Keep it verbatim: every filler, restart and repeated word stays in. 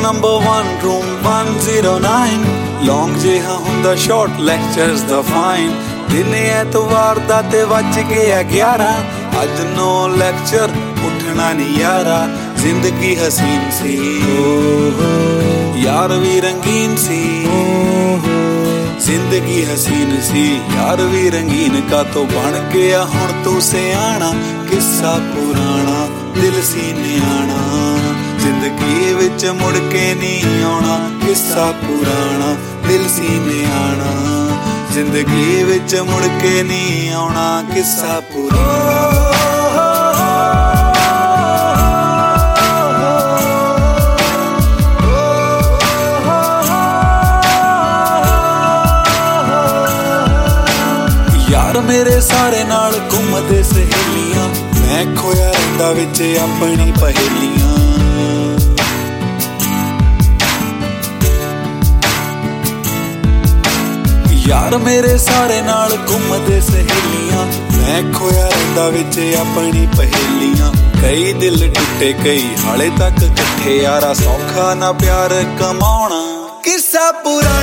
number one room one zero nine long ਜਿਹਾ ਹੁੰਦਾ short lectures ਦਾ fine ਦਿਨੇ ਐਤਵਾਰ ਦਾ ਤੇ ਵੱਜ ਗਿਆ ਗਿਆਰਾਂ ਅੱਜ ਨੋ ਲੈਕਚਰ ਉੱਠਣਾ ਨੀ ਯਾਰਾ ਜ਼ਿੰਦਗੀ ਹਸੀਨ ਸੀ ਯਾਰ ਵੀ ਰੰਗੀਨ ਸੀ ਜ਼ਿੰਦਗੀ ਹਸੀਨ ਸੀ ਯਾਰ ਵੀ ਰੰਗੀਨ ਕਾਤੋਂ ਬਣ ਗਿਆ ਹੁਣ ਤੂੰ ਸਿਆਣਾ ਕਿੱਸਾ ਪੁਰਾਣਾ ਦਿਲ ਸੀ ਨਿਆਣਾ ਜ਼ਿੰਦਗੀ ਵਿੱਚ ਮੁੜ ਕੇ ਨਹੀਂ ਆਉਣਾ ਕਿੱਸਾ ਪੁਰਾਣਾ ਦਿਲ ਸੀ ਨਿਆਣਾ ਜ਼ਿੰਦਗੀ ਵਿੱਚ ਮੁੜ ਕੇ ਨਹੀਂ ਆਉਣਾ ਕਿੱਸਾ ਪੁਰਾਣਾ ਯਾਰ ਮੇਰੇ ਸਾਰੇ ਨਾਲ ਘੁੰਮਦੇ ਸਹੇਲੀਆਂ ਮੈਂ ਖੋਇਆ ਰਹਿੰਦਾ ਵਿੱਚ ਆਪਣੀ ਪਹੇਲੀਆਂ ਯਾਰ ਮੇਰੇ ਸਾਰੇ ਨਾਲ ਘੁੰਮਦੇ ਸਹੇਲੀਆਂ ਮੈਂ ਖੋਇਆ ਰਹਿੰਦਾ ਵਿੱਚ ਆਪਣੀ ਪਹੇਲੀਆਂ ਕਈ ਦਿਲ ਟੁੱਟੇ ਕਈ ਹਾਲੇ ਤੱਕ ਇਕੱਠੇ ਯਾਰਾ ਸੌਖਾ ਨਾ ਪਿਆਰ ਕਮਾਉਣਾ ਕਿੱਸਾ ਪੂਰਾ